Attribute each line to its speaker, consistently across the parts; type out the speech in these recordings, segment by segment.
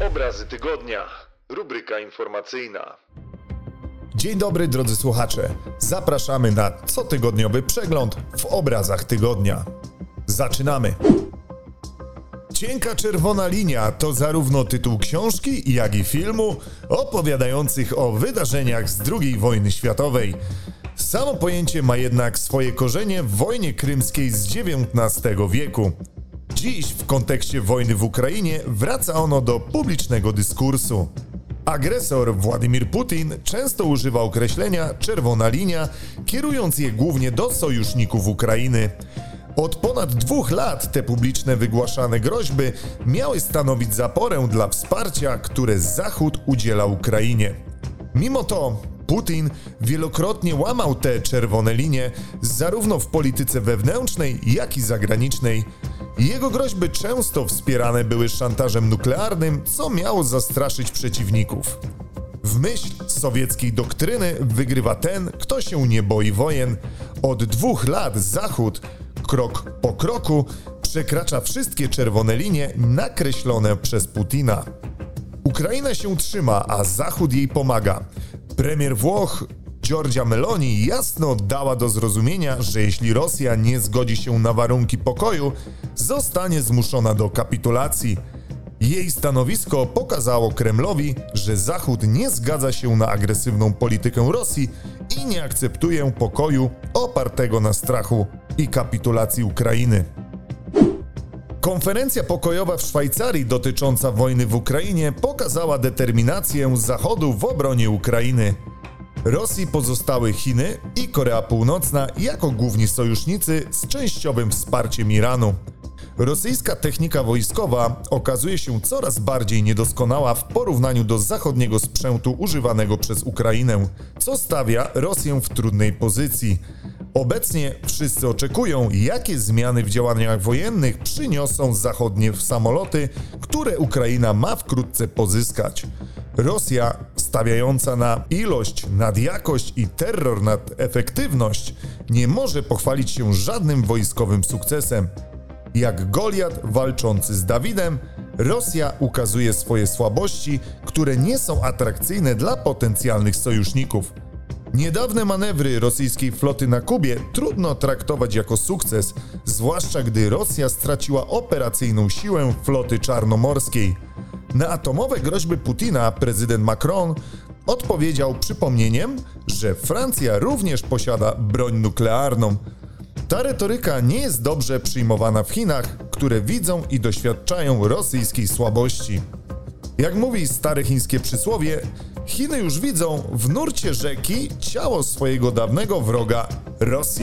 Speaker 1: Obrazy tygodnia. Rubryka informacyjna.
Speaker 2: Dzień dobry drodzy słuchacze. Zapraszamy na cotygodniowy przegląd w obrazach tygodnia. Zaczynamy. Cienka czerwona linia to zarówno tytuł książki, jak i filmu opowiadających o wydarzeniach z II wojny światowej. Samo pojęcie ma jednak swoje korzenie w wojnie krymskiej z XIX wieku. Dziś w kontekście wojny w Ukrainie wraca ono do publicznego dyskursu. Agresor Władimir Putin często używa określenia czerwona linia, kierując je głównie do sojuszników Ukrainy. Od ponad 2 lat te publiczne wygłaszane groźby miały stanowić zaporę dla wsparcia, które Zachód udziela Ukrainie. Mimo to Putin wielokrotnie łamał te czerwone linie zarówno w polityce wewnętrznej, jak i zagranicznej. Jego groźby często wspierane były szantażem nuklearnym, co miało zastraszyć przeciwników. W myśl sowieckiej doktryny wygrywa ten, kto się nie boi wojen. Od 2 lat Zachód, krok po kroku, przekracza wszystkie czerwone linie nakreślone przez Putina. Ukraina się trzyma, a Zachód jej pomaga. Premier Włoch Giorgia Meloni jasno dała do zrozumienia, że jeśli Rosja nie zgodzi się na warunki pokoju, zostanie zmuszona do kapitulacji. Jej stanowisko pokazało Kremlowi, że Zachód nie zgadza się na agresywną politykę Rosji i nie akceptuje pokoju opartego na strachu i kapitulacji Ukrainy. Konferencja pokojowa w Szwajcarii dotycząca wojny w Ukrainie pokazała determinację Zachodu w obronie Ukrainy. Rosji pozostały Chiny i Korea Północna jako główni sojusznicy z częściowym wsparciem Iranu. Rosyjska technika wojskowa okazuje się coraz bardziej niedoskonała w porównaniu do zachodniego sprzętu używanego przez Ukrainę, co stawia Rosję w trudnej pozycji. Obecnie wszyscy oczekują, jakie zmiany w działaniach wojennych przyniosą zachodnie samoloty, które Ukraina ma wkrótce pozyskać. Rosja, stawiająca na ilość nad jakość i terror nad efektywność, nie może pochwalić się żadnym wojskowym sukcesem. Jak Goliat walczący z Dawidem, Rosja ukazuje swoje słabości, które nie są atrakcyjne dla potencjalnych sojuszników. Niedawne manewry rosyjskiej floty na Kubie trudno traktować jako sukces, zwłaszcza gdy Rosja straciła operacyjną siłę floty czarnomorskiej. Na atomowe groźby Putina prezydent Macron odpowiedział przypomnieniem, że Francja również posiada broń nuklearną. Ta retoryka nie jest dobrze przyjmowana w Chinach, które widzą i doświadczają rosyjskiej słabości. Jak mówi stare chińskie przysłowie, Chiny już widzą w nurcie rzeki ciało swojego dawnego wroga Rosji.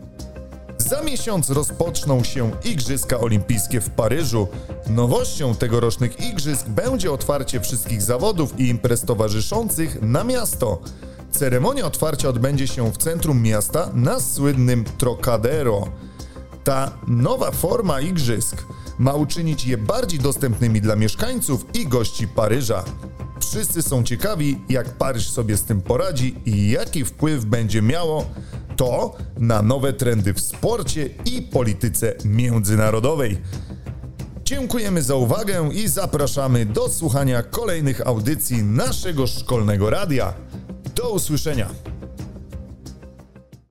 Speaker 2: Za miesiąc rozpoczną się Igrzyska Olimpijskie w Paryżu. Nowością tegorocznych igrzysk będzie otwarcie wszystkich zawodów i imprez towarzyszących na miasto. Ceremonia otwarcia odbędzie się w centrum miasta na słynnym Trocadero. Ta nowa forma igrzysk ma uczynić je bardziej dostępnymi dla mieszkańców i gości Paryża. Wszyscy są ciekawi, jak Paryż sobie z tym poradzi i jaki wpływ będzie miało to na nowe trendy w sporcie i polityce międzynarodowej. Dziękujemy za uwagę i zapraszamy do słuchania kolejnych audycji naszego szkolnego radia. Do usłyszenia!